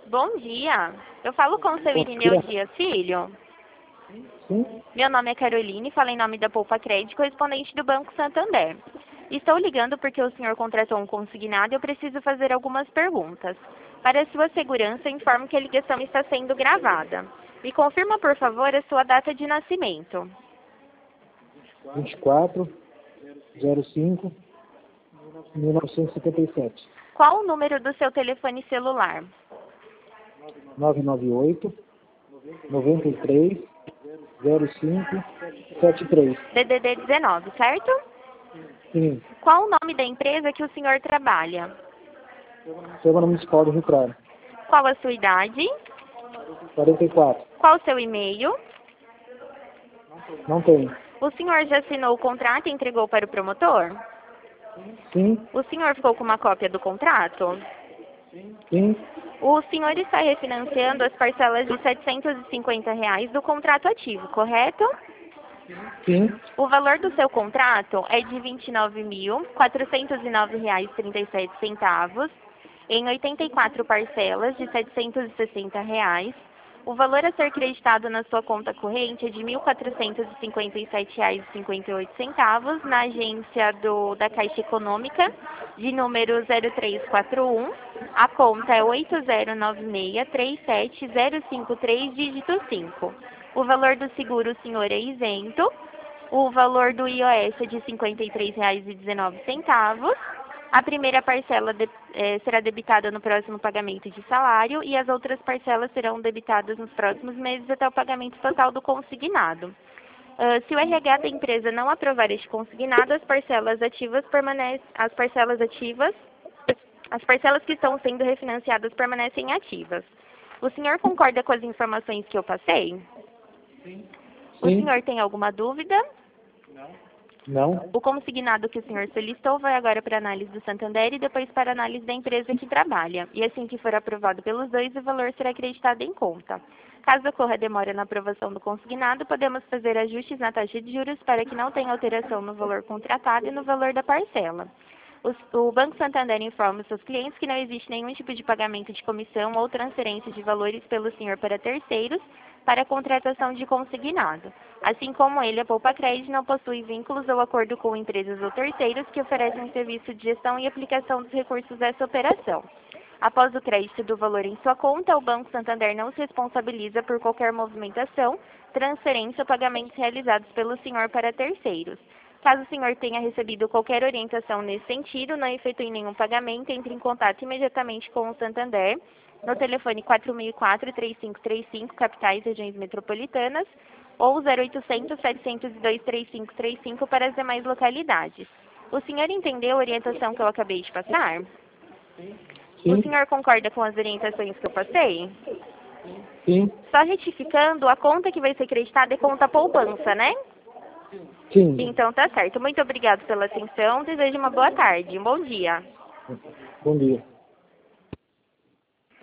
Bom dia. Eu falo com o seu Irineu Dias Filho. Sim. Meu nome é Caroline, falo em nome da Poupa Crédito, correspondente do Banco Santander. Estou ligando porque o senhor contratou um consignado e eu preciso fazer algumas perguntas. Para sua segurança, informo que a ligação está sendo gravada. Me confirma, por favor, a sua data de nascimento. 24/05/1977. Qual o número do seu telefone celular? 998 93 05 73. DDD 19, certo? Sim. Qual o nome da empresa que o senhor trabalha? Câmara Municipal do Rio Claro. Qual a sua idade? 44. Qual o seu e-mail? Não tem. O senhor já assinou o contrato e entregou para o promotor? Sim. O senhor ficou com uma cópia do contrato? Sim. O senhor está refinanciando as parcelas de R$ 750 do contrato ativo, correto? Sim. O valor do seu contrato é de R$ 29.409,37 em 84 parcelas de R$ 760. O valor a ser creditado na sua conta corrente é de R$ 1.457,58 na agência da Caixa Econômica, de número 0341. A conta é 8096370053, dígito 5. O valor do seguro o senhor é isento. O valor do IOS é de R$ 53,19. A primeira parcela será debitada no próximo pagamento de salário e as outras parcelas serão debitadas nos próximos meses até o pagamento total do consignado. Se o RH da empresa não aprovar este consignado, as parcelas que estão sendo refinanciadas permanecem ativas. O senhor concorda com as informações que eu passei? Sim. O senhor tem alguma dúvida? Não. O consignado que o senhor solicitou vai agora para análise do Santander e depois para análise da empresa que trabalha. E assim que for aprovado pelos dois, o valor será acreditado em conta. Caso ocorra demora na aprovação do consignado, podemos fazer ajustes na taxa de juros para que não tenha alteração no valor contratado e no valor da parcela. O Banco Santander informa os seus clientes que não existe nenhum tipo de pagamento de comissão ou transferência de valores pelo senhor para terceiros para a contratação de consignado. Assim como ele, a Poupa Crédito não possui vínculos ou acordo com empresas ou terceiros que oferecem serviço de gestão e aplicação dos recursos dessa operação. Após o crédito do valor em sua conta, o Banco Santander não se responsabiliza por qualquer movimentação, transferência ou pagamentos realizados pelo senhor para terceiros. Caso o senhor tenha recebido qualquer orientação nesse sentido, não efetue nenhum pagamento, entre em contato imediatamente com o Santander no telefone 4004-3535, capitais e regiões metropolitanas, ou 0800-702-3535 para as demais localidades. O senhor entendeu a orientação que eu acabei de passar? Sim. O senhor concorda com as orientações que eu passei? Sim. Só retificando, a conta que vai ser creditada é conta poupança, né? Sim. Então tá certo. Muito obrigado pela atenção. Desejo uma boa tarde. Um bom dia. Bom dia.